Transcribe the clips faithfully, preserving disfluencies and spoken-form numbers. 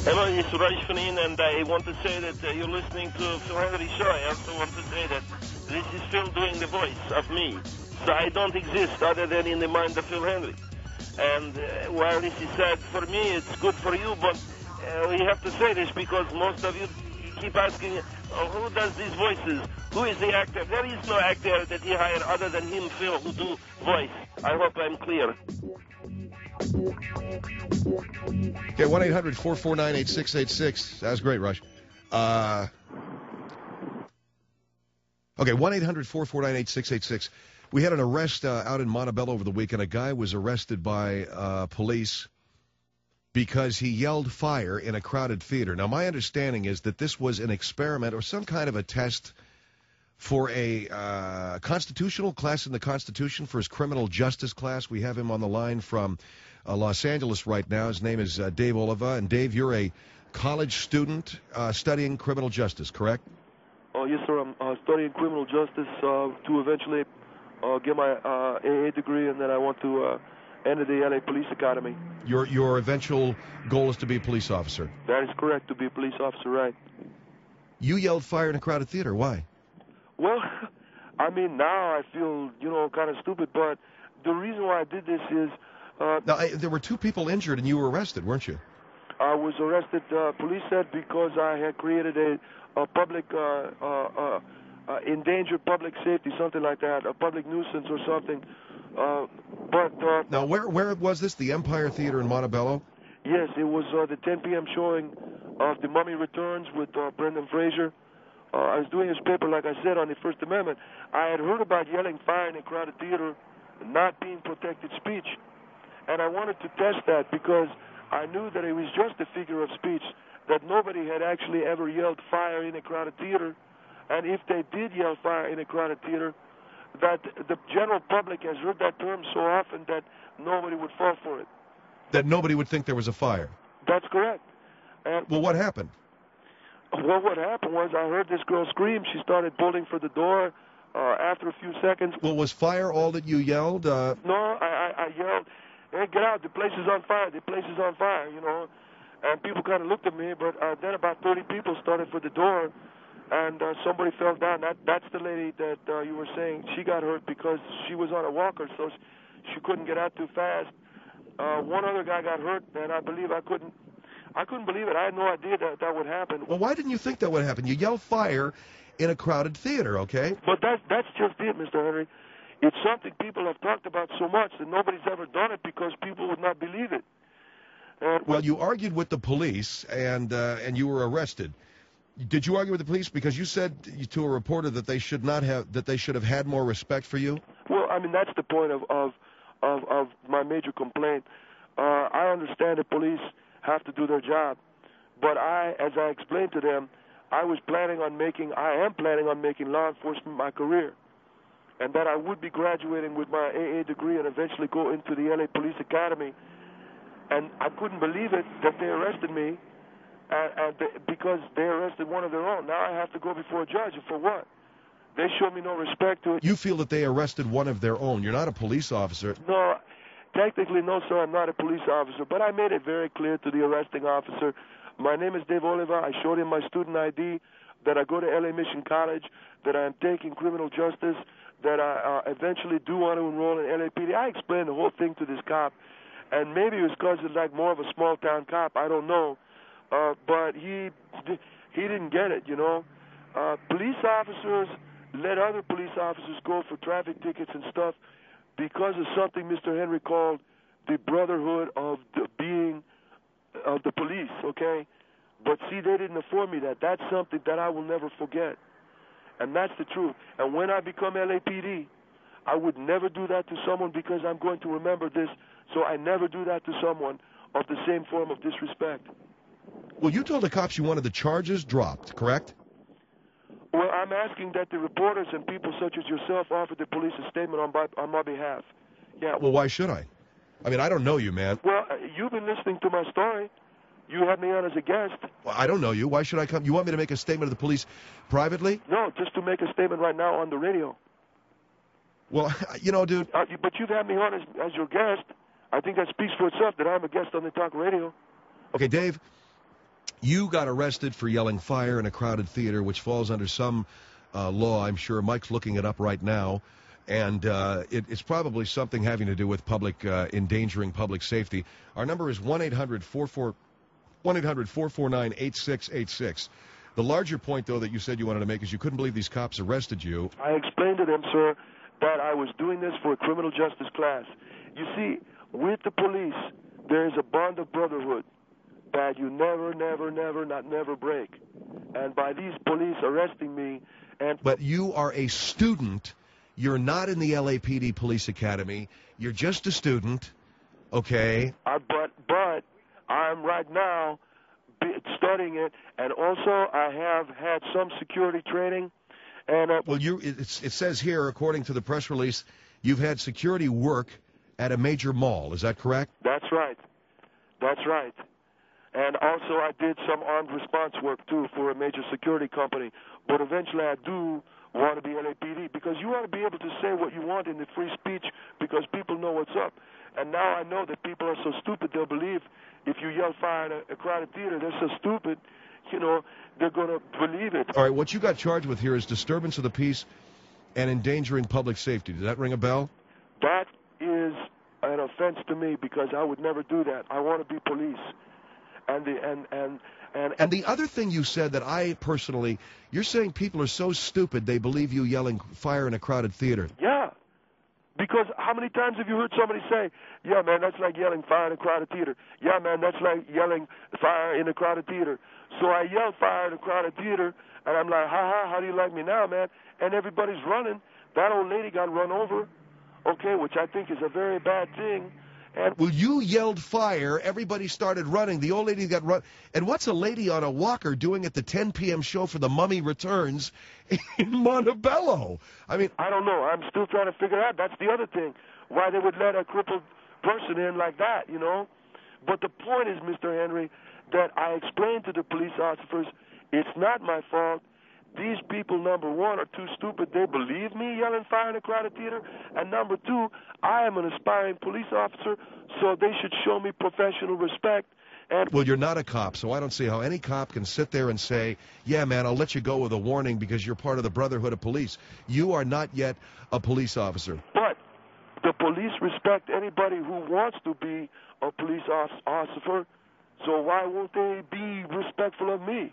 Hello, it's Raj Fanin, and I want to say that uh, you're listening to Phil Henry show. I also want to say that this is Phil doing the voice of me. So I don't exist other than in the mind of Phil Henry. And uh, while this is sad for me, it's good for you, but uh, we have to say this because most of you keep asking, oh, who does these voices? Who is the actor? There is no actor that he hired other than him, Phil, who do voice. I hope I'm clear. Okay, one eight hundred four four nine eight six eight six. That was great, Rush. Uh, okay, one eight hundred four four nine eight six eight six. We had an arrest uh, out in Montebello over the weekend. A guy was arrested by uh, police because he yelled fire in a crowded theater. Now, my understanding is that this was an experiment or some kind of a test for a uh, constitutional class in the Constitution, for his criminal justice class. We have him on the line from uh, Los Angeles right now. His name is uh, Dave Oliva. And, Dave, you're a college student uh, studying criminal justice, correct? Oh, yes, sir. I'm uh, studying criminal justice uh, to eventually uh, get my uh, A A degree, and then I want to uh, enter the L A Police Academy. Your, your eventual goal is to be a police officer? That is correct, to be a police officer, right. You yelled fire in a crowded theater. Why? Well, I mean, now I feel, you know, kind of stupid, but the reason why I did this is... Uh, now, I, there were two people injured, and you were arrested, weren't you? I was arrested, uh, police said, because I had created a, a public, uh, uh, uh, uh, endangered public safety, something like that, a public nuisance or something. Uh, but... Uh, now, where where was this, the Empire Theater in Montebello? Yes, it was uh, the ten p.m. showing of The Mummy Returns with uh, Brendan Fraser. Uh, I was doing his paper, like I said, on the First Amendment. I had heard about yelling fire in a crowded theater not being protected speech. And I wanted to test that because I knew that it was just a figure of speech, that nobody had actually ever yelled fire in a crowded theater. And if they did yell fire in a crowded theater, that the general public has heard that term so often that nobody would fall for it. That nobody would think there was a fire? That's correct. And well, what happened? Well, what happened was I heard this girl scream. She started bolting for the door uh, after a few seconds. Well, was fire all that you yelled? Uh... No, I, I, I yelled, hey, get out, the place is on fire, the place is on fire, you know. And people kind of looked at me, but uh, then about thirty people started for the door, and uh, somebody fell down. That That's the lady that uh, you were saying. She got hurt because she was on a walker, so she couldn't get out too fast. Uh, one other guy got hurt, and I believe I couldn't I couldn't believe it. I had no idea that that would happen. Well, why didn't you think that would happen? You yell fire in a crowded theater, okay? But that's, that's just it, Mister Henry. It's something people have talked about so much that nobody's ever done it because people would not believe it. And well, you argued with the police, and uh, and you were arrested. Did you argue with the police because you said to a reporter that they should not have that they should have had more respect for you? Well, I mean that's the point of of of, of my major complaint. Uh, I understand the police have to do their job, but I, as I explained to them, I was planning on making, I am planning on making law enforcement my career, and that I would be graduating with my A A degree and eventually go into the L A Police Academy. And I couldn't believe it that they arrested me, and, and they, because they arrested one of their own. Now I have to go before a judge, and for what? They showed me no respect to it. You feel that they arrested one of their own. You're not a police officer. No. Technically, no, sir, I'm not a police officer, but I made it very clear to the arresting officer. My name is Dave Oliva. I showed him my student I D, that I go to L A Mission College, that I am taking criminal justice, that I uh, eventually do want to enroll in L A P D. I explained the whole thing to this cop, and maybe it was because it's like more of a small-town cop. I don't know, uh, but he he didn't get it, you know. Uh, police officers let other police officers go for traffic tickets and stuff because of something Mister Henry called the brotherhood of the being of the police, okay? But see, they didn't inform me that. That's something that I will never forget. And that's the truth. And when I become L A P D, I would never do that to someone because I'm going to remember this, so I never do that to someone of the same form of disrespect. Well, you told the cops you wanted the charges dropped, correct? Well, I'm asking that the reporters and people such as yourself offer the police a statement on my, on my behalf. Yeah. Well, why should I? I mean, I don't know you, man. Well, uh, you've been listening to my story. You had me on as a guest. Well, I don't know you. Why should I come? You want me to make a statement to the police privately? No, just to make a statement right now on the radio. Well, you know, dude. Uh, but you've had me on as, as your guest. I think that speaks for itself that I'm a guest on the talk radio. Okay, Dave, You got arrested for yelling fire in a crowded theater, which falls under some uh, law, I'm sure. Mike's looking it up right now. And uh, it, it's probably something having to do with public uh, endangering public safety. Our number is one eight hundred four four nine eight six eight six. The larger point, though, that you said you wanted to make is you couldn't believe these cops arrested you. I explained to them, sir, that I was doing this for a criminal justice class. You see, with the police, there is a bond of brotherhood that you never, never, never, not never break. And by these police arresting me and... But you are a student. You're not in the L A P D Police Academy. You're just a student, okay? I, but, but I'm right now studying it, and also I have had some security training. And uh, Well, you it's, it says here, according to the press release, you've had security work at a major mall. Is that correct? That's right. That's right. And also I did some armed response work, too, for a major security company. But eventually I do want to be L A P D, because you want to be able to say what you want in the free speech, because people know what's up. And now I know that people are so stupid they'll believe if you yell fire in a, a crowded theater, they're so stupid, you know, they're going to believe it. All right, what you got charged with here is disturbance of the peace and endangering public safety. Does that ring a bell? That is an offense to me, because I would never do that. I want to be police. And the and and and and the other thing you said that I personally, you're saying people are so stupid they believe you yelling fire in a crowded theater. Yeah, because how many times have you heard somebody say, "Yeah, man, that's like yelling fire in a crowded theater." Yeah, man, that's like yelling fire in a crowded theater. So I yell fire in a crowded theater, and I'm like, "Ha ha, how do you like me now, man?" And everybody's running. That old lady got run over, okay, which I think is a very bad thing. And well, you yelled fire. Everybody started running. The old lady got run. And what's a lady on a walker doing at the ten p.m. show for The Mummy Returns in Montebello? I mean, I don't know. I'm still trying to figure out. That's the other thing, why they would let a crippled person in like that, you know. But the point is, Mister Henry, that I explained to the police officers, it's not my fault. These people, number one, are too stupid. They believe me yelling fire in a crowded theater. And number two, I am an aspiring police officer, so they should show me professional respect. And well, you're not a cop, so I don't see how any cop can sit there and say, yeah, man, I'll let you go with a warning because you're part of the Brotherhood of Police. You are not yet a police officer. But the police respect anybody who wants to be a police officer, so why won't they be respectful of me?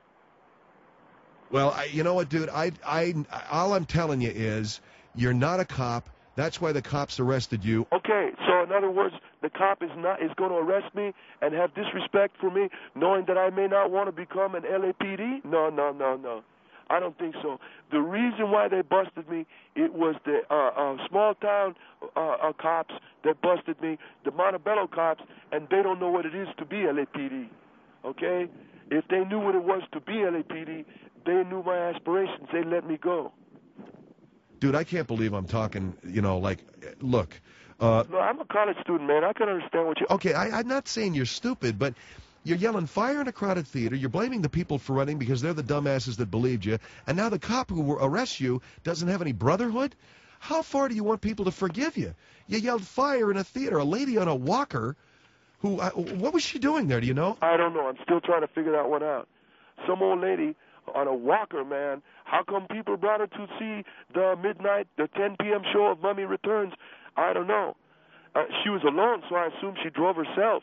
Well, I, you know what, dude? I, I, all I'm telling you is you're not a cop. That's why the cops arrested you. Okay, so in other words, the cop is not is going to arrest me and have disrespect for me, knowing that I may not want to become an L A P D? No, no, no, no. I don't think so. The reason why they busted me, it was the uh, uh, small-town uh, uh, cops that busted me, the Montebello cops, and they don't know what it is to be L A P D, okay? If they knew what it was to be L A P D, they knew my aspirations. They let me go. Dude, I can't believe I'm talking, you know, like, look. Uh, no, I'm a college student, man. I can understand what you... Okay, I, I'm not saying you're stupid, but you're yelling fire in a crowded theater. You're blaming the people for running because they're the dumbasses that believed you. And now the cop who arrests you doesn't have any brotherhood? How far do you want people to forgive you? You yelled fire in a theater. A lady on a walker who... Uh, what was she doing there, do you know? I don't know. I'm still trying to figure that one out. Some old lady on a walker, man. How come people brought her to see the midnight, the ten p.m. show of Mummy Returns? I don't know. Uh, she was alone, so I assume she drove herself.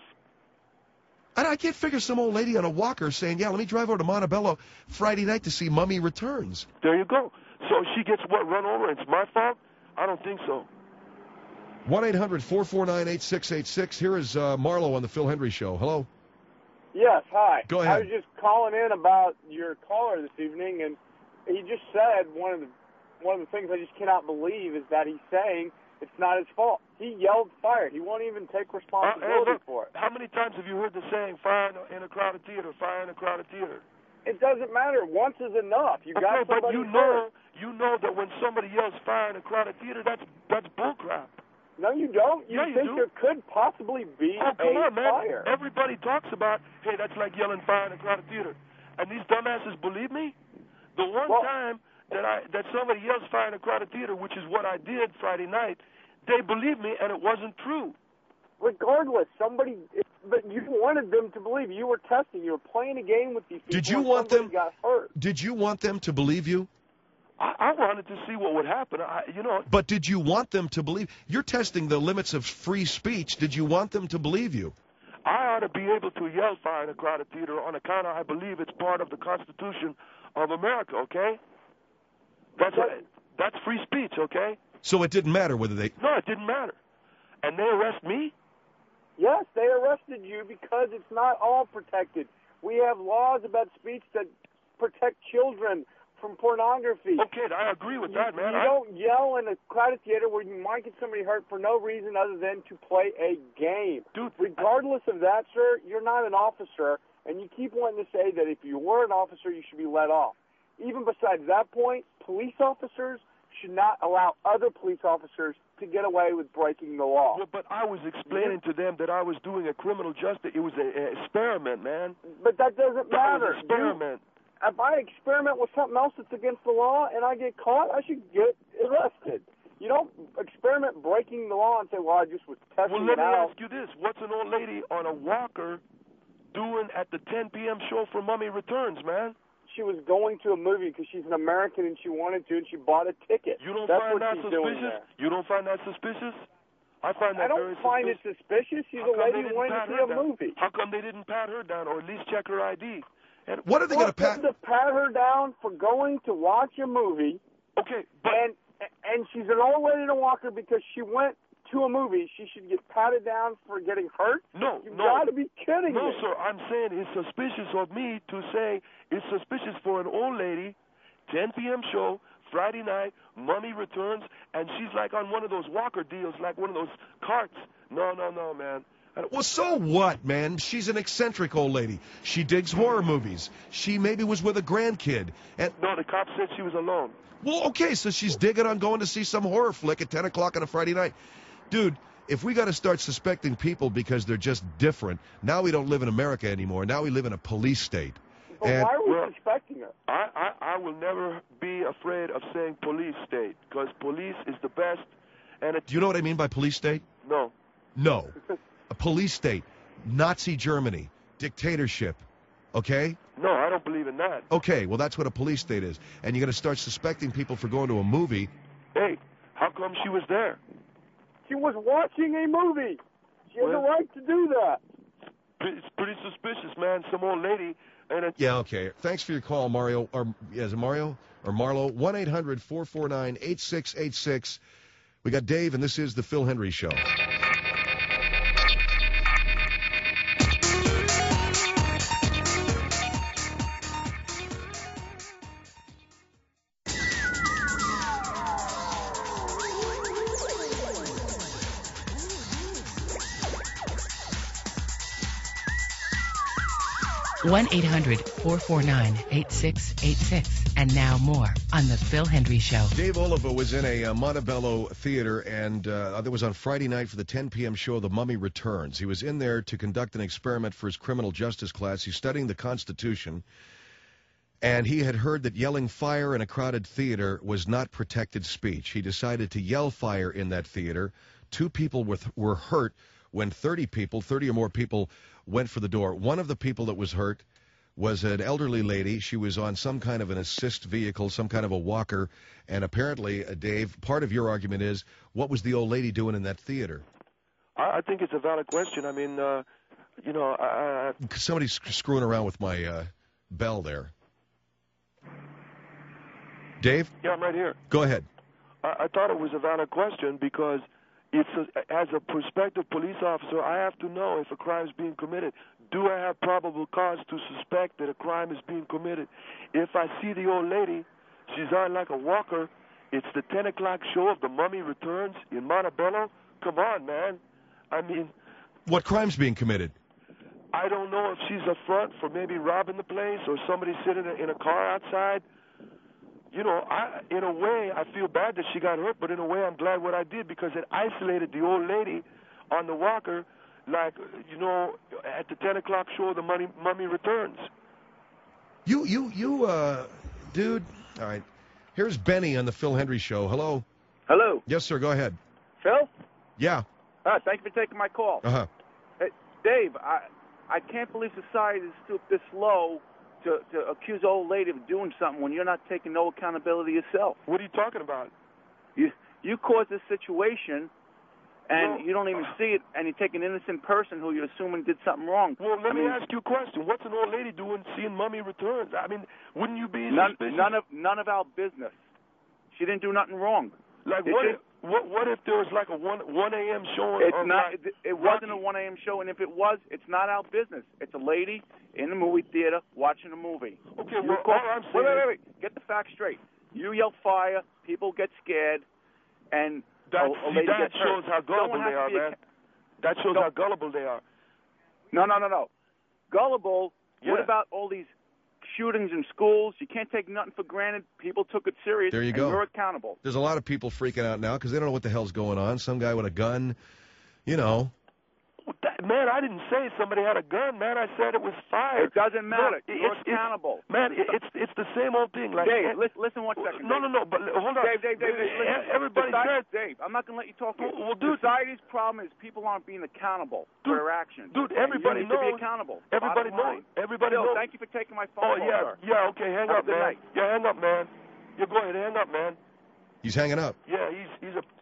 And I can't figure some old lady on a walker saying, yeah, let me drive over to Montebello Friday night to see Mummy Returns. There you go. So she gets, what, run over? It's my fault? I don't think so. one eight hundred four four nine eight six eight six. Here is uh, Marlo on the Phil Hendry Show. Hello. Yes, hi. Go ahead. I was just calling in about your caller this evening, and he just said one of the one of the things I just cannot believe is that he's saying it's not his fault. He yelled fire. He won't even take responsibility uh, hey, look, for it. How many times have you heard the saying, fire in a, in a crowded theater, fire in a crowded theater? It doesn't matter. Once is enough. You okay, got somebody but you hurt. know, you know that when somebody yells fire in a crowded theater, that's that's bullcrap. No, you don't. You yeah, you think do. there could possibly be oh, come a on, man. fire. Everybody talks about, hey, that's like yelling fire in a crowded theater. And these dumbasses believe me? The one well, time that I that somebody yells fire in a crowded theater, which is what I did Friday night, they believed me, and it wasn't true. regardless, somebody, but you wanted them to believe you were testing. You were playing a game with these people. Did you and want somebody them? Got hurt. Did you want them to believe you? I, I wanted to see what would happen. I, you know. But did you want them to believe? You're testing the limits of free speech. Did you want them to believe you? I ought to be able to yell fire in a crowded theater on account of I believe it's part of the Constitution of America. Okay. That's a, that's free speech. Okay. So it didn't matter whether they. No, it didn't matter. And they arrest me? Yes, they arrested you because it's not all protected. We have laws about speech that protect children from pornography. Okay, I agree with that, man. You I... don't yell in a crowded theater where you might get somebody hurt for no reason other than to play a game. Dude, regardless of that, sir, you're not an officer, and you keep wanting to say that if you were an officer, you should be let off. Even besides that point, police officers should not allow other police officers to get away with breaking the law. Well, but I was explaining to them that I was doing a criminal justice. It was an experiment, man. But that doesn't That matter. was an experiment. You, if I experiment with something else that's against the law and I get caught, I should get arrested. You don't experiment breaking the law and say, well, I just was testing Well, let it me out. ask you this. What's an old lady on a walker doing at the ten p.m. show for Mummy Returns, man? She was going to a movie because she's an American and she wanted to, and she bought a ticket. You don't That's find what that she's doing suspicious? there. You don't find that suspicious? I find that I very don't find suspicious. it suspicious. She's How a come lady they didn't wanting to pat see her a down? movie. How come they didn't pat her down or at least check her I D? And What are they going to pat? To pat her down for going to watch a movie, Okay, but and and she's an old lady in a walker because she went to a movie. She should get patted down for getting hurt? no, You've no. got to be kidding No, me. sir, I'm saying it's suspicious of me to say it's suspicious for an old lady, ten p.m. show, Friday night, Mummy Returns, and she's like on one of those walker deals, like one of those carts. No, no, no, man. I don't- Well, so what, man? She's an eccentric old lady. She digs horror movies. She maybe was with a grandkid. And No, the cop said she was alone. well, okay, so she's digging on going to see some horror flick at ten o'clock on a Friday night. Dude, if we got to start suspecting people because they're just different, now we don't live in America anymore. Now we live in a police state. But And why are we Well- suspecting her? I, I, I will never be afraid of saying police state because police is the best. And it, do you know what I mean by police state? no, No. A police state. Nazi Germany. Dictatorship. Okay? no, I don't believe in that. Okay, well, that's what a police state is. And you're going to start suspecting people for going to a movie. Hey, how come she was there? She was watching a movie. She has Well- a right to do that. It's pretty suspicious, man. Some old lady and it, Yeah, okay. Thanks for your call, Mario. Or, yeah, is it Mario? Or Marlo? one eight hundred four four nine eight six eight six. We got Dave, and this is the Phil Hendry Show. one eight hundred four four nine eight six eight six. And now more on The Phil Hendry Show. Dave Oliva was in a uh, Montebello theater, and uh, that was on Friday night for the ten p.m. show The Mummy Returns. He was in there to conduct an experiment for his criminal justice class. He's studying the Constitution, and he had heard that yelling fire in a crowded theater was not protected speech. He decided to yell fire in that theater. Two people with, were hurt when thirty people, thirty or more people, went for the door. One of the people that was hurt was an elderly lady. She was on some kind of an assist vehicle, some kind of a walker, and apparently, uh, Dave, part of your argument is, what was the old lady doing in that theater? I, I think it's a valid question. I mean, uh, you know, I, I, Somebody's screwing around with my uh, bell there. Dave, yeah, I'm right here. go ahead. I, I thought it was a valid question because it's a, as a prospective police officer, I have to know if a crime is being committed. Do I have probable cause to suspect that a crime is being committed? If I see the old lady, she's on like a walker. It's the ten o'clock show of The Mummy Returns in Montebello. Come on, man. I mean, What crime's being committed? I don't know if she's a front for maybe robbing the place or somebody sitting in a car outside. You know, I, in a way, I feel bad that she got hurt, but in a way, I'm glad what I did because it isolated the old lady on the walker, like, you know, at the ten o'clock show, The Mummy, Mummy Returns. You, you, you, uh, dude. All right. Here's Benny on the Phil Hendry Show. Hello. Hello, Yes, sir. Go ahead. Phil? Yeah. Uh, thank you for taking my call. Uh-huh. Hey, Dave, I I can't believe society is stooped this low to, to accuse an old lady of doing something when you're not taking no accountability yourself. What are you talking about? You you caused this situation, and Well, you don't even see it, and you take an innocent person who you're assuming did something wrong. Well, let I me mean, ask you a question. What's an old lady doing seeing Mummy Returns? I mean, wouldn't you be none, suspicious? none of none of our business. She didn't do nothing wrong. Like, Did what she? if, what, what if there was like a one one a.m. showing It's of not. like It, it wasn't a Rocky? one a.m. show, and if it was, it's not our business. It's a lady in the movie theater watching a movie. Okay, You well, call- all I'm wait, saying wait, is- wait, wait. Get the facts straight. You yell fire, people get scared, and That, a, a see, lady that gets shows hurt. how gullible Someone has they to are, be man. ac- That shows Don't- how gullible they are. No, no, no, no. Gullible. What Yeah. about all these shootings in schools? You can't take nothing for granted. People took it serious. There you and go. You're accountable. There's a lot of people freaking out now because they don't know what the hell's going on. Some guy with a gun, you know. That, man, I didn't say somebody had a gun, man. I said it was fire. It doesn't matter. Look, You're it's, accountable. It's, man, it, it's it's the same old thing. Like, Dave, eh, listen, listen one second. No, Dave. no, no. But hold on. Dave, Dave, Dave, Dave, Eh, listen. Everybody Society- said, Dave, I'm not going to let you talk. Well, well, dude- Society's problem is people aren't being accountable Dude, for their actions. dude, And everybody you need to knows- be accountable. everybody Bottom knows. line. Everybody Bill, knows. thank you for taking my phone Oh call, yeah, sir. yeah. Okay, hang Have a up, good man. night. Yeah, hang up, man. Yeah, go ahead, hang up, man. He's hanging up. Yeah, he's he's a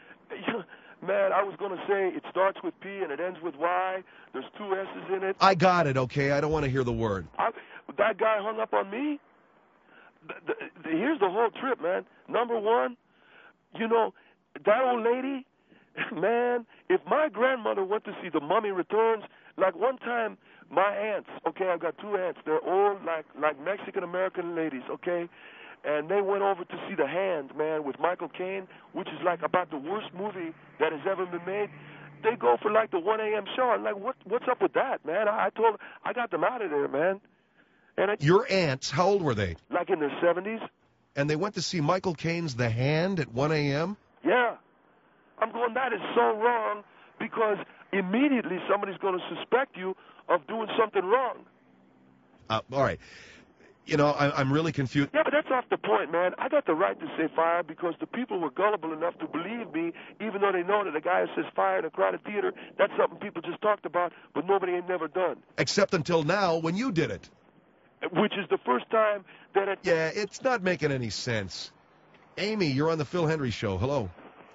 man. I was gonna say it starts with P and it ends with Y. There's two S's in it. I got it, okay? I don't want to hear the word. I, that guy hung up on me. The, the, the, here's the whole trip, man. Number one, you know, that old lady, man, if my grandmother went to see The Mummy Returns, like one time, my aunts, okay, I've got two aunts. They're old, like like Mexican-American ladies, okay? And they went over to see The Hand, man, with Michael Caine, which is like about the worst movie that has ever been made. They go for like the one a.m. show. I'm like, what, what's up with that, man? I, I told, I got them out of there, man. And it, Your aunts, how old were they? like in their seventies. And they went to see Michael Caine's The Hand at one a.m.? Yeah. I'm going, that is so wrong because immediately somebody's going to suspect you of doing something wrong. Uh, all right. You know, I, I'm really confused. Yeah, but that's off the point, man. I got the right to say fire because the people were gullible enough to believe me, even though they know that a guy who says fire in a crowded theater, that's something people just talked about, but nobody ain't never done. Except until now when you did it. Which is the first time that it... Yeah, it's not making any sense. Amy, you're on the Phil Hendry Show. Hello.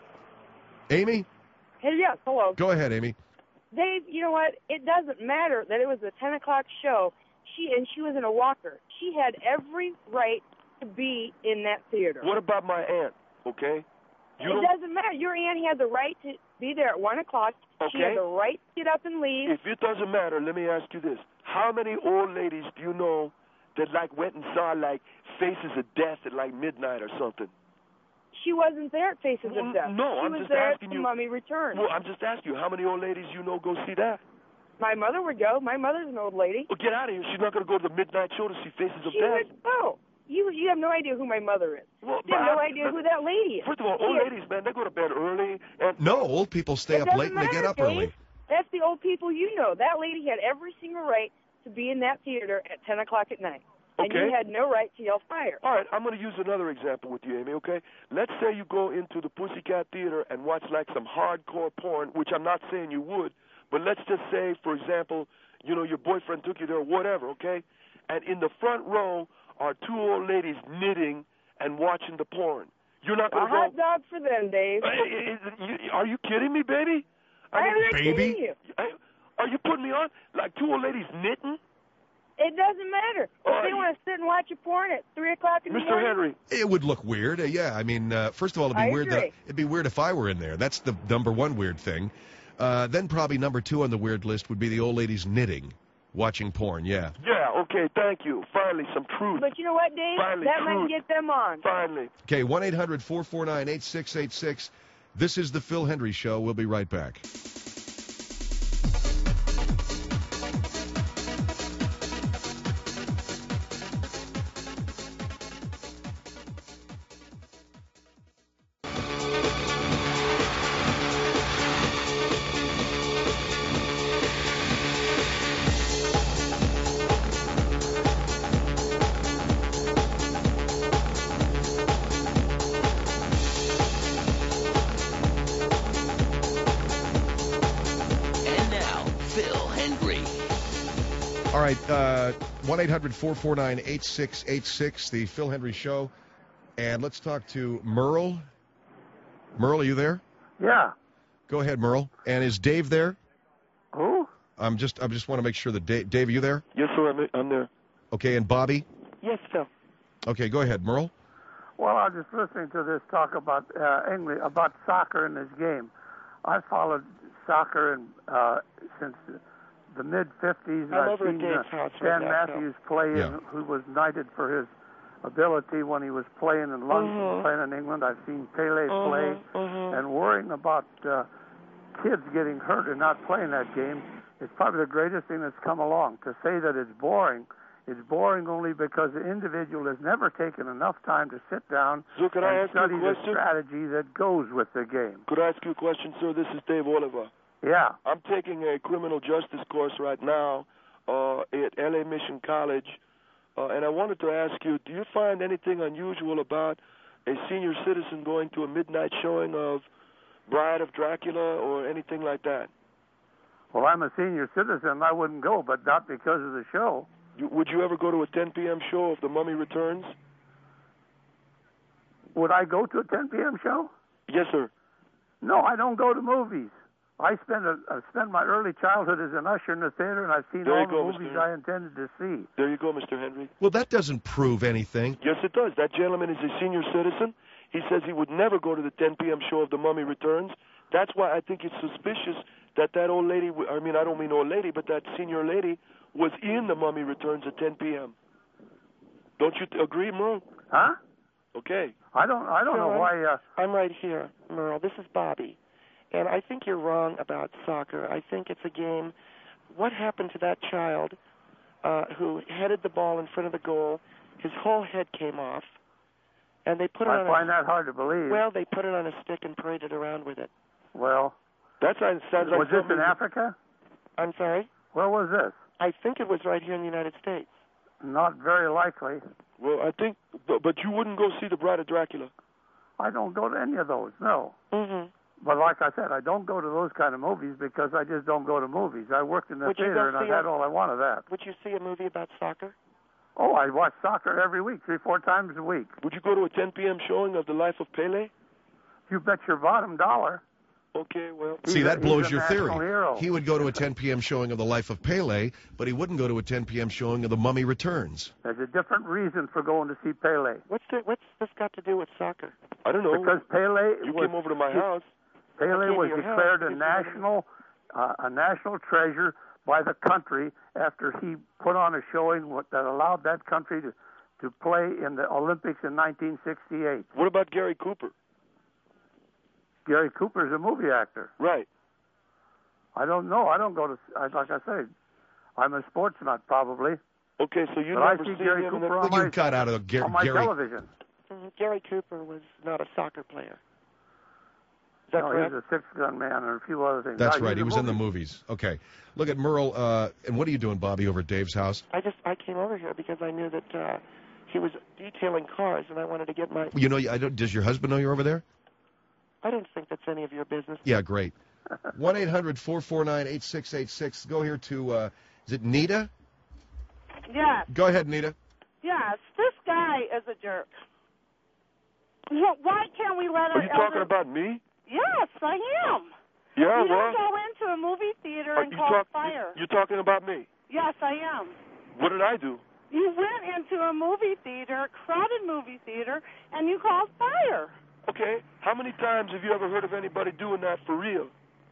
Amy? Hey, yes, hello. Go ahead, Amy. Dave, you know what? It doesn't matter that it was a ten o'clock show. She and she was in a walker. She had every right to be in that theater. What about my aunt, okay? You it don't- doesn't matter. Your aunt had the right to be there at one o'clock. She Okay. had the right to get up and leave. If it doesn't matter, let me ask you this. How many old ladies do you know that, like, went and saw, like, Faces of Death at, like, midnight or something? She wasn't there at Faces Well, of Death. no, she I'm was just there asking at The you- Mummy Returns. Well, I'm just asking you, how many old ladies you know go see that? My mother would go. My mother's an old lady. Well, get out of here. She's not going to go to the midnight show to see Faces of She Death. would go. You you have no idea who my mother is. Well, You have no but- idea who that lady is. First of all, She old is- ladies, man, they go to bed early. And No, old people stay It up doesn't late and they get matter, up Dave. early. That's the old people you know. That lady had every single right to be in that theater at ten o'clock at night. And Okay. you had no right to yell fire. All right, I'm going to use another example with you, Amy, okay? Let's say you go into the Pussycat Theater and watch, like, some hardcore porn, which I'm not saying you would, but let's just say, for example, you know, your boyfriend took you there or whatever, okay? And in the front row are two old ladies knitting and watching the porn. You're not A going to hot go... dog for them, Dave. Uh, is- is- Are you kidding me, baby? I'm not baby? kidding you. I- Are you putting me on? Like two old ladies knitting? It doesn't matter. If Oh, they you- want to sit and watch a porn at three o'clock in the Mister morning, Henry, It would look weird. Uh, yeah, I mean, uh, first of all, it'd be I weird. That, agree. it'd be weird if I were in there. That's the number one weird thing. Uh, then probably number two on the weird list would be the old ladies knitting, watching porn. Yeah. yeah, okay, thank you. Finally, some truth. but you know what, Dave? Finally, that truth. might get them on. Finally. Okay, one eight hundred four four nine eight six eight six. This is the Phil Hendry Show. We'll be right back. right, uh, one eight hundred four four nine eight six eight six, the Phil Hendry Show. And let's talk to Merle. Merle, are you there? Yeah. Go ahead, Merle. And is Dave there? Who? I'm just, I just want to make sure that Dave, Dave, are you there? Yes, sir, I'm, I'm there. Okay, and Bobby? Yes, Phil. Okay, go ahead, Merle. Well, I was just listening to this talk about uh, English, about soccer in this game. I followed soccer in, uh, since the, the mid fifties. I'm I've over at seen Dave's uh, house Dan right now, Phil. Matthews play, Yeah. in, who was knighted for his ability when he was playing in London, Mhm. playing in England. I've seen Pele Mhm, play, mhm. and worrying about uh, kids getting hurt and not playing that game is probably the greatest thing that's come along. To say that it's boring, it's boring only because the individual has never taken enough time to sit down So could I and ask you a study the question? strategy that goes with the game. Could I ask you a question, sir? This is Dave Oliver. Yeah. I'm taking a criminal justice course right now uh, at L A Mission College, uh, and I wanted to ask you, do you find anything unusual about a senior citizen going to a midnight showing of Bride of Dracula or anything like that? Well, I'm a senior citizen. I wouldn't go, but not because of the show. You, would you ever go to a ten p.m. show of The Mummy Returns? Would I go to a ten p.m. show? Yes, sir. No, I don't go to movies. I spent a, I spent my early childhood as an usher in the theater, and I've seen There all you the go, movies Mister I intended to see. There you go, Mister Henry. Well, that doesn't prove anything. Yes, it does. That gentleman is a senior citizen. He says he would never go to the ten p.m. show of The Mummy Returns. That's why I think it's suspicious that that old lady, I mean, I don't mean old lady, but that senior lady was in The Mummy Returns at ten p.m. Don't you t- agree, Merle? Huh? Okay. I don't. I don't Phil, know I'm- why. Uh, I'm right here, Merle. This is Bobby. And I think you're wrong about soccer. I think it's a game. What happened to that child uh, who headed the ball in front of the goal? His whole head came off. And they put it I on find a, that hard to believe. Well, they put it on a stick and paraded around with it. well, That sounds, sounds like was this something- in Africa? I'm sorry? Where was this? I think it was right here in the United States. Not very likely. Well, I think, but, but you wouldn't go see The Bride of Dracula. I don't go to any of those. No. Mm-hmm. But like I said, I don't go to those kind of movies because I just don't go to movies. I worked in the Would you theater go and I see had a- all I wanted of that. Would you see a movie about soccer? Oh, I watch soccer every week, three, four times a week. Would you go to a ten p.m. showing of The Life of Pele? You bet your bottom dollar. Okay, well. See, He's that a- blows he's a your national theory. hero. He would go to a ten p.m. showing of The Life of Pele, but he wouldn't go to a ten p.m. showing of The Mummy Returns. There's a different reason for going to see Pele. What's the, what's this got to do with soccer? I don't know. Because Pele you was, came over to my house. I Pele came to was your house declared a because you wanted- national uh, a national treasure by the country after he put on a showing what- that allowed that country to to play in the Olympics in nineteen sixty-eight. What about Gary Cooper? Gary Cooper is a movie actor. Right. I don't know. I don't go to. I- Like I said, I'm a sports nut probably. Okay, so you But I never see seen Gary him in Cooper the... on Well, my, you got out of Gar- on my Gary. television. Mhm. Gary Cooper was not a soccer player. Is that No, correct? he was a six-gun man and a few other things. That's Now, right. He he's was a in the movie- movies. Okay. Look at Merle. Uh, and what are you doing, Bobby, over at Dave's house? I just I came over here because I knew that uh, he was detailing cars, and I wanted to get my. You know, I don't, does your husband know you're over there? I don't think that's any of your business. Yeah, great. one eight hundred four four nine eight six eight six. Go here to, uh, is it Nita? Yes, Go ahead, Nita. yes. This guy is a jerk. Wh- Why can't we let Are our you talking elders... about me? Yes, I am. Yeah, you well... don't go into a movie theater are and you call talk- fire. You're talking about me. Yes, I am. What did I do? You went into a movie theater, a crowded movie theater, and you called fire. Okay, how many times have you ever heard of anybody doing that for real?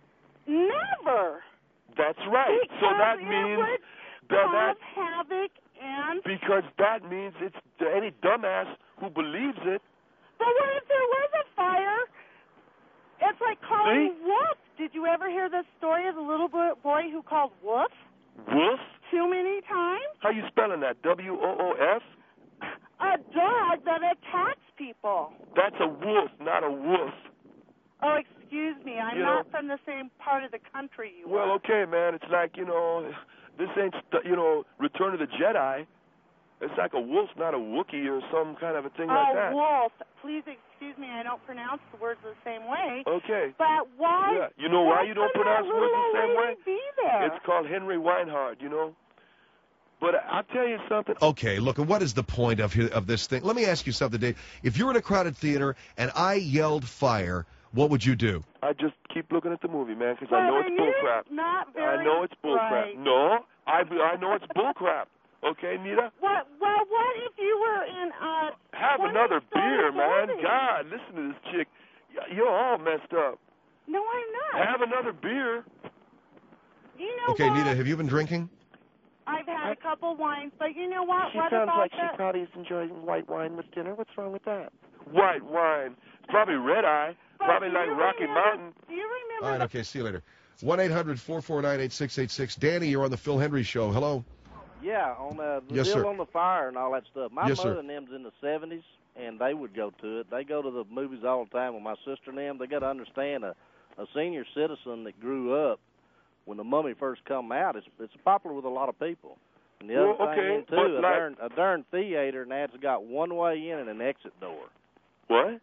Never. That's right. Because so that it means would that, cause that havoc and... because that means it's any dumbass who believes it. But what if there was a fire? It's like calling See? wolf. Did you ever hear the story of the little bo- boy who called wolf Wolf? too many times? How you spelling that? W O O F? A dog that attacks people. That's a wolf, not a wolf. Oh, excuse me. I'm You not know- from the same part of the country you Well, are. okay, man. It's like, you know, this ain't, st- you know, Return of the Jedi. It's like a wolf, not a Wookiee or some kind of a thing oh, like that. wolf. Please excuse me. I don't pronounce the words the same way. Okay. But why? Yeah. You know why you don't couldn't pronounce that words little the same old way? lady Be there. It's called Henry Weinhard, you know. But I'll tell you something. Okay, look, what is the point of of this thing? Let me ask you something, Dave. If you're in a crowded theater and I yelled fire, what would you do? I just keep looking at the movie, man, because Well, I know are it's you bullcrap. not very I know it's bullcrap. bright? No, I I know it's bullcrap. Okay, Nita? What, well, what if you were in uh Have one of another the Star beer, man. movies? God, listen to this chick. Y- You're all messed up. No, I'm not. Have another beer. You know Okay, what? Nita, have you been drinking? I've had a couple wines, but you know what? She what sounds about like she that? probably is enjoying white wine with dinner. What's wrong with that? White wine. It's probably red eye. But Probably do like you Rocky remember- Mountain. Do you remember? All right, okay, see you later. one eight hundred four four nine eight six eight six. Danny, you're on the Phil Hendry Show. Hello. Yeah, on uh, the Yes, deal sir. on the fire and all that stuff. My Yes, mother sir. and them's in the seventies, and they would go to it. They go to the movies all the time with my sister and them. They got to understand a, a senior citizen that grew up when the Mummy first come out. It's it's popular with a lot of people. And the Well, other okay, thing in, but too, a, like- darn, a darn theater and that's got one way in and an exit door. What?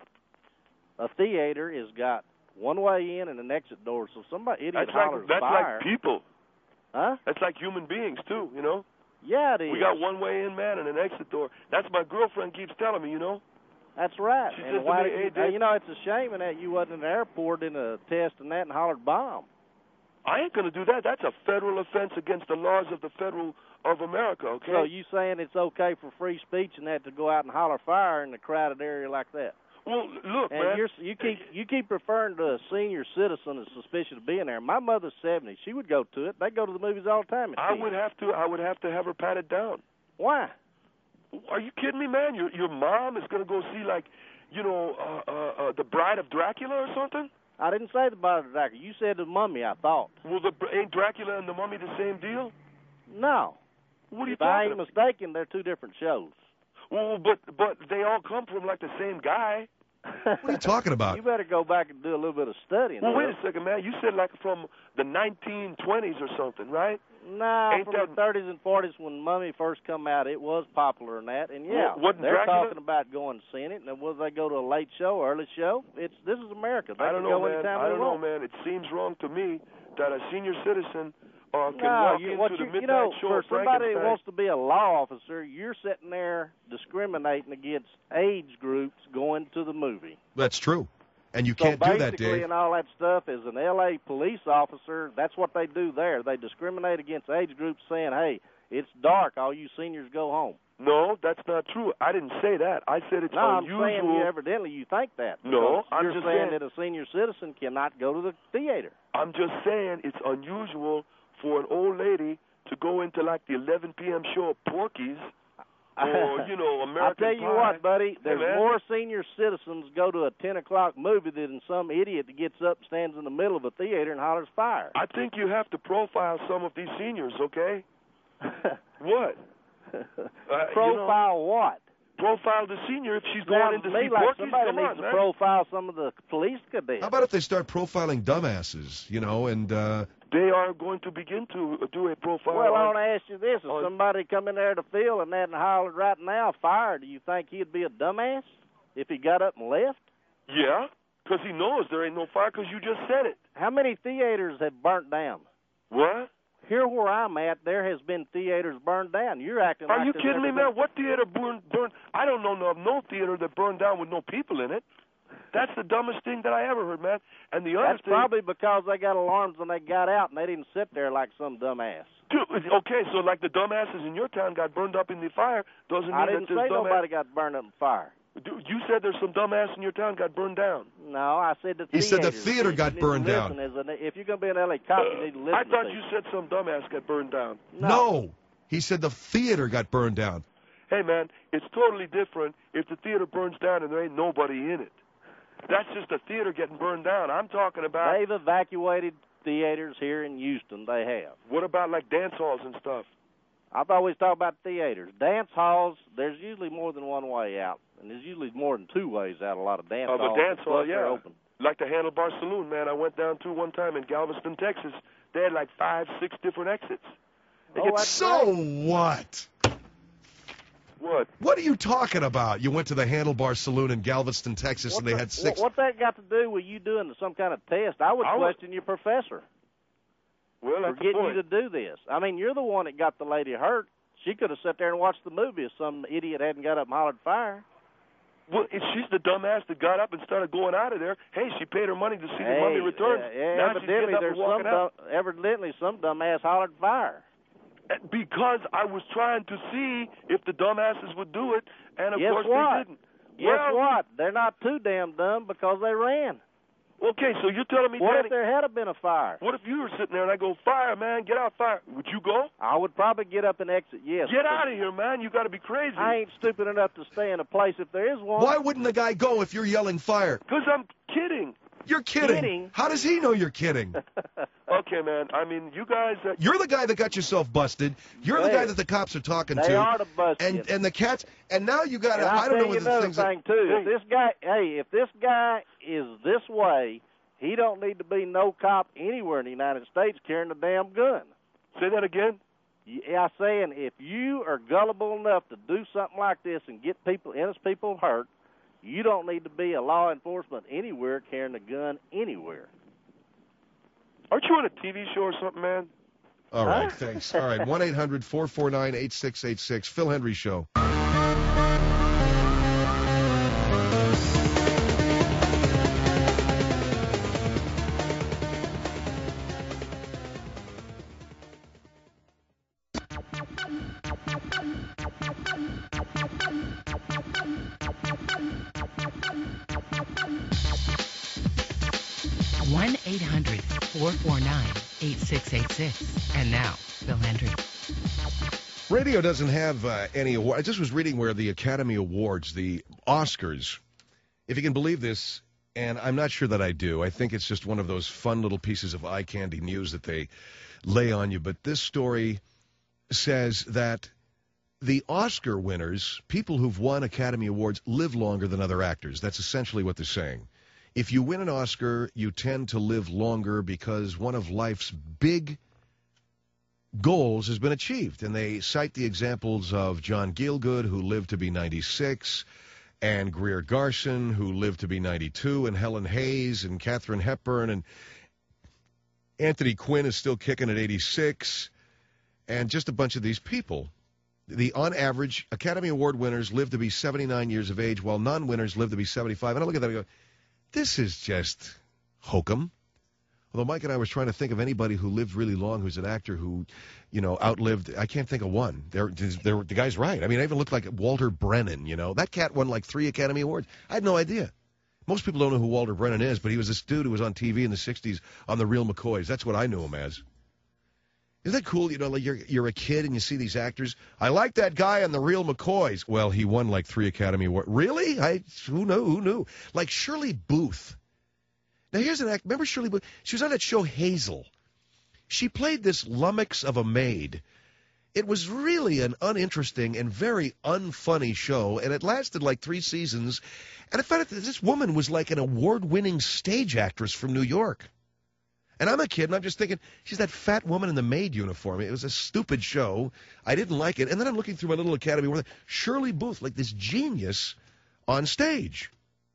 A theater has got one way in and an exit door. So somebody idiot That's hollers like that's fire. like people. Huh? That's like human beings too, you know. Yeah, it is. We got one way in, man, and an exit door. That's my girlfriend keeps telling me, you know. That's right. She and says to why me, did "Hey, you, Dave." you know, it's a shame in that you wasn't in the airport in a test and that and hollered bomb. I ain't gonna do that. That's a federal offense against the laws of the federal of America. Okay. So you saying it's okay for free speech and that to go out and holler fire in a crowded area like that? Well, look, And man. you're, you keep you keep referring to a senior citizen as suspicious of being there. My mother's seventy. She would go to it. They go to the movies all the time. at I theaters. would have to. I would have to have her patted down. Why? Are you kidding me, man? Your your mom is gonna go see like, you know, uh, uh, uh, the Bride of Dracula or something? I didn't say the Bride of Dracula. You said the Mummy. I thought. Well, the ain't Dracula and the Mummy the same deal? No. What are you If I talking ain't about? mistaken, they're two different shows. Well, but but they all come from like the same guy. What are you talking about? You better go back and do a little bit of studying. Well, wait Will. a second, man. You said like from the nineteen twenties or something, right? No, Ain't from that- the thirties and forties when Mummy first come out, it was popular in that. And yeah, Well, wasn't they're Dracula- talking about going to see it. And whether they go to a late show, early show, it's this is America. They I can don't know, go man. anytime I they don't know, want. man. It seems wrong to me that a senior citizen uh, can No, walk you, into what the you, midnight you know, show for of somebody that Frankenstein. wants to be a law officer, you're sitting there discriminating against age groups going to the movie. That's true. And you So can't do that, basically, Dave. and all that stuff, as an L A police officer, that's what they do there. They discriminate against age groups, saying, "Hey, it's dark. All you seniors go home." No, that's not true. I didn't say that. I said it's No, I'm unusual. saying you evidently you think that. No, because I'm you're just saying saying- that a senior citizen cannot go to the theater. I'm just saying it's unusual for an old lady to go into like the eleven p.m. show of Porky's or, you know, American I'll tell you Pie. what, buddy, Hey, there's man. more senior citizens go to a ten o'clock movie than some idiot that gets up, stands in the middle of a theater, and hollers fire. I think you have to profile some of these seniors, okay? What? Uh, Profile you know, what? Profile the senior if she's going Sounds in to to me see like Porky's. somebody Come needs on, to man. profile some of the police cadets. How about if they start profiling dumbasses, you know, and uh, They are going to begin to do a profile. Well, I on- want to ask you this. If on- somebody come in there to field and that and hollered right now, fire, do you think he'd be a dumbass if he got up and left? Yeah, because he knows there ain't no fire because you just said it. How many theaters have burnt down? What? Here where I'm at, there has been theaters burned down. You're acting Are like you there's kidding me, never man? What theater burned, burned? I don't know of no theater that burned down with no people in it. That's the dumbest thing that I ever heard, man. And the other That's thing, probably because they got alarms when they got out and they didn't sit there like some dumbass. Dude, okay, so like the dumbasses in your town got burned up in the fire, doesn't mean I didn't that there's say dumbass. nobody got burned up in fire. Dude, you said there's some dumbass in your town got burned down. No, I said the He said the theaters. theater You got need to burned listen down. as an- if you're going to be an L A cop, you need to listen I thought to you people. said some dumbass got burned down. no. He said the theater got burned down. Hey, man, it's totally different if the theater burns down and there ain't nobody in it. That's just the theater getting burned down. I'm talking about, They've evacuated theaters here in Houston. They have. what about like dance halls and stuff? I've always talked about theaters. Dance halls, there's usually more than one way out. And there's usually more than two ways out, a lot of dance Of a halls. dance hall, plus they're yeah. open. Like the Handlebar Saloon, man. I went down to one time in Galveston, Texas. They had like five, six different exits. They Oh, get- that's So great. what? What? What are you talking about? You went to the Handlebar Saloon in Galveston, Texas, What's and they that- had six. What, what's that got to do with you doing some kind of test? I would I would- question your professor Well, for that's the getting point. you to do this. I mean, you're the one that got the lady hurt. She could have sat there and watched the movie if some idiot hadn't got up and hollered fire. Well, if she's the dumbass that got up and started going out of there, hey, she paid her money to see hey, the mummy return. Yeah, yeah, now she's evidently, getting up there's and walking some out. dumb, evidently some dumbass hollered fire. Because I was trying to see if the dumbasses would do it, and of Guess course what? they didn't. Guess well, what? They're not too damn dumb because they ran. Okay, so you're telling me, what Danny, if there had been a fire? What if you were sitting there and I go, fire, man, get out, fire? Would you go? I would probably get up and exit, yes. Get out of here, man. You got to be crazy. I ain't stupid enough to stay in a place if there is one. Why wouldn't the guy go if you're yelling fire? Because I'm kidding. You're kidding. Kidding? How does he know you're kidding? Okay, man. I mean, you guys... Uh, You're the guy that got yourself busted. You're hey, the guy that the cops are talking they to. They are to bust and, you. And the cats... And now you got to... I don't know you what the another things... thing, that, too. If this guy... Hey, if this guy is this way, he don't need to be no cop anywhere in the United States carrying a damn gun. Say that again? Yeah, I'm saying if you are gullible enough to do something like this and get people, innocent people hurt, you don't need to be a law enforcement anywhere carrying a gun anywhere. Aren't you on a T V show or something, man? All right, huh? Thanks. All right, one eight hundred four four nine eight six eight six, Phil Hendry Show. one eight hundred four four nine eight six eight six. And now, Phil Hendry. Radio doesn't have uh, any award. I just was reading where the Academy Awards, the Oscars, if you can believe this, and I'm not sure that I do. I think it's just one of those fun little pieces of eye candy news that they lay on you. But this story says that the Oscar winners, people who've won Academy Awards, live longer than other actors. That's essentially what they're saying. If you win an Oscar, you tend to live longer because one of life's big goals has been achieved. And they cite the examples of John Gielgud, who lived to be ninety-six, and Greer Garson, who lived to be ninety-two, and Helen Hayes, and Katharine Hepburn, and Anthony Quinn is still kicking at eighty-six, and just a bunch of these people. The, on average, Academy Award winners live to be seventy-nine years of age, while non-winners live to be seventy-five. And I look at that and I go, this is just hokum. Although Mike and I was trying to think of anybody who lived really long who's an actor who, you know, outlived. I can't think of one. They're, they're, the guy's right. I mean, I even looked like Walter Brennan, you know. That cat won like three Academy Awards. I had no idea. Most people don't know who Walter Brennan is, but he was this dude who was on T V in the sixties on The Real McCoys. That's what I knew him as. Isn't that cool? You know, like you're, you're a kid and you see these actors. I like that guy on The Real McCoys. Well, he won like three Academy Awards. Really? I Who knew? Who knew? Like Shirley Booth. Now, here's an act. Remember Shirley Booth? She was on that show Hazel. She played this lummox of a maid. It was really an uninteresting and very unfunny show, and it lasted like three seasons. And I found out that this woman was like an award-winning stage actress from New York. And I'm a kid, and I'm just thinking, she's that fat woman in the maid uniform. It was a stupid show. I didn't like it. And then I'm looking through my little Academy Award. Shirley Booth, like this genius on stage.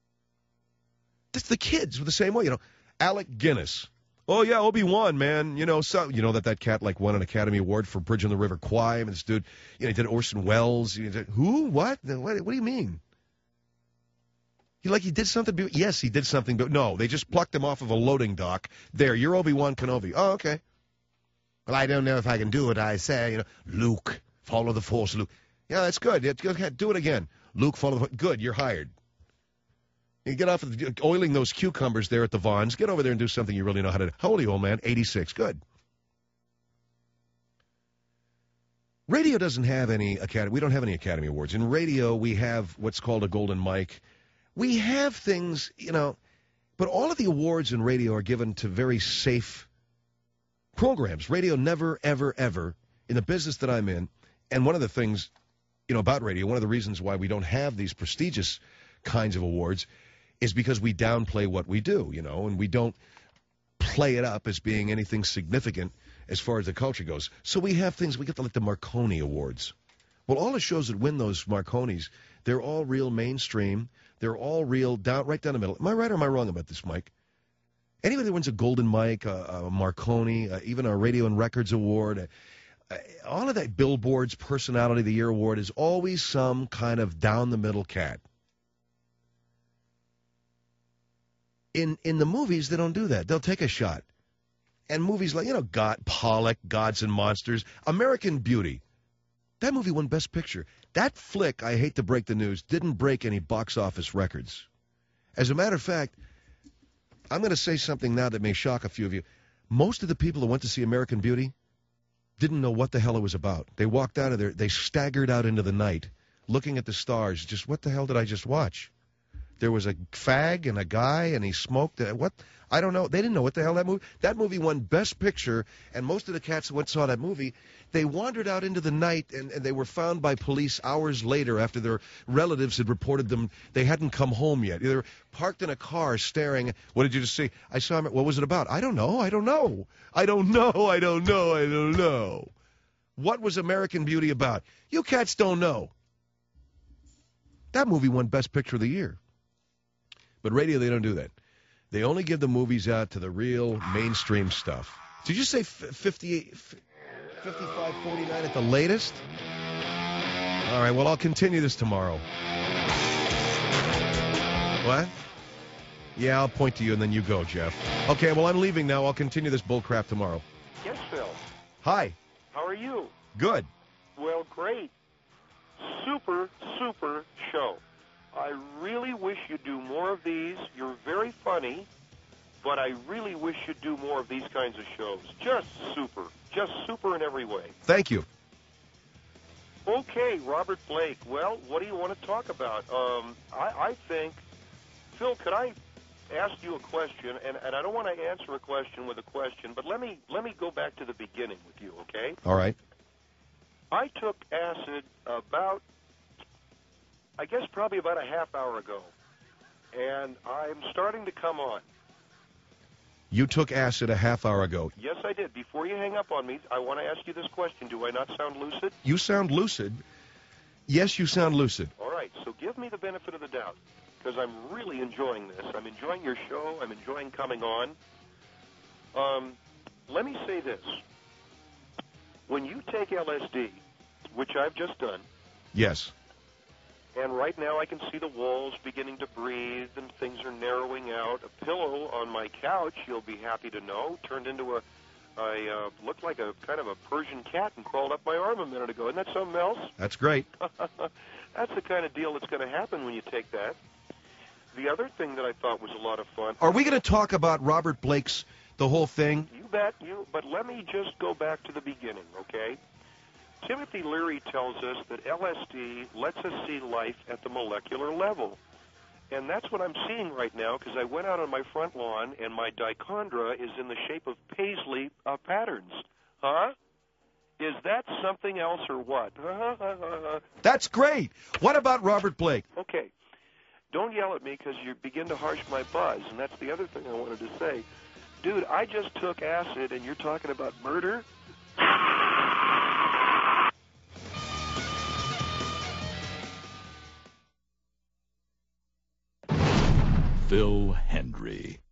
That's the kids were the same way, you know. Alec Guinness. Oh, yeah, Obi-Wan, man. You know, so, you know that that cat, like, won an Academy Award for Bridge on the River Kwai. And this dude, you know, he did Orson Welles. He did, who? What? what? What do you mean? He, like, he did something. Be- yes, he did something. But no, they just plucked him off of a loading dock. There, you're Obi-Wan Kenobi. Oh, okay. Well, I don't know if I can do it, I say. You know, Luke, follow the Force, Luke. Yeah, that's good. Do it again. Luke, follow the Force. Good, you're hired. You get off of the, oiling those cucumbers there at the Vons. Get over there and do something you really know how to do. How old are you, old man? eighty-six. Good. Radio doesn't have any Academy. We don't have any Academy Awards. In radio, we have what's called a golden mic. We have things, you know, but all of the awards in radio are given to very safe programs. Radio never, ever, ever, in the business that I'm in, and one of the things, you know, about radio, one of the reasons why we don't have these prestigious kinds of awards is because we downplay what we do, you know, and we don't play it up as being anything significant as far as the culture goes. So we have things, we get the, like the Marconi Awards. Well, all the shows that win those Marconis, they're all real mainstream. They're all real, down right down the middle. Am I right or am I wrong about this, Mike? Anybody that wins a Golden Mike, a, a Marconi, uh, even a Radio and Records Award, uh, all of that Billboard's Personality of the Year award is always some kind of down-the-middle cat. In in the movies, they don't do that. They'll take a shot. And movies like, you know, God, Pollock, Gods and Monsters, American Beauty. That movie won Best Picture. That flick, I hate to break the news, didn't break any box office records. As a matter of fact, I'm going to say something now that may shock a few of you. Most of the people who went to see American Beauty didn't know what the hell it was about. They walked out of there, they staggered out into the night, looking at the stars, just, what the hell did I just watch? There was a fag and a guy, and he smoked. What? I don't know. They didn't know what the hell that movie. That movie won Best Picture, and most of the cats who went saw that movie, they wandered out into the night, and, and they were found by police hours later after their relatives had reported them they hadn't come home yet. They were parked in a car staring. What did you just see? I saw him. What was it about? I don't know. I don't know. I don't know. I don't know. I don't know. What was American Beauty about? You cats don't know. That movie won Best Picture of the Year. But radio, they don't do that. They only give the movies out to the real mainstream stuff. Did you say fifty-eight, fifty-five forty-nine at the latest? All right, well, I'll continue this tomorrow. What? Yeah, I'll point to you, and then you go, Jeff. Okay, well, I'm leaving now. I'll continue this bull crap tomorrow. Yes, Phil. Hi. How are you? Good. Well, great. Super, super show. I really wish you'd do more of these. You're very funny, but I really wish you'd do more of these kinds of shows. Just super. Just super in every way. Thank you. Okay, Robert Blake. Well, what do you want to talk about? Um, I, I think, Phil, could I ask you a question? And, and I don't want to answer a question with a question, but let me let me go back to the beginning with you, okay? All right. I took acid about, I guess probably about a half hour ago, and I'm starting to come on. You took acid a half hour ago. Yes, I did. Before you hang up on me, I want to ask you this question. Do I not sound lucid? You sound lucid. Yes, you sound lucid. All right, so give me the benefit of the doubt, because I'm really enjoying this. I'm enjoying your show. I'm enjoying coming on. Um, let me say this. When you take L S D, which I've just done, yes, and right now I can see the walls beginning to breathe and things are narrowing out. A pillow on my couch, you'll be happy to know, turned into a, a uh, looked like a kind of a Persian cat and crawled up my arm a minute ago. Isn't that something else? That's great. That's the kind of deal that's going to happen when you take that. The other thing that I thought was a lot of fun. Are we going to talk about Robert Blake's, the whole thing? You bet. You. But let me just go back to the beginning, okay? Timothy Leary tells us that L S D lets us see life at the molecular level. And that's what I'm seeing right now, because I went out on my front lawn, and my dichondra is in the shape of paisley uh, patterns. Huh? Is that something else or what? That's great. What about Robert Blake? Okay. Don't yell at me, because you begin to harsh my buzz, and that's the other thing I wanted to say. Dude, I just took acid, and you're talking about murder? Phil Hendrie.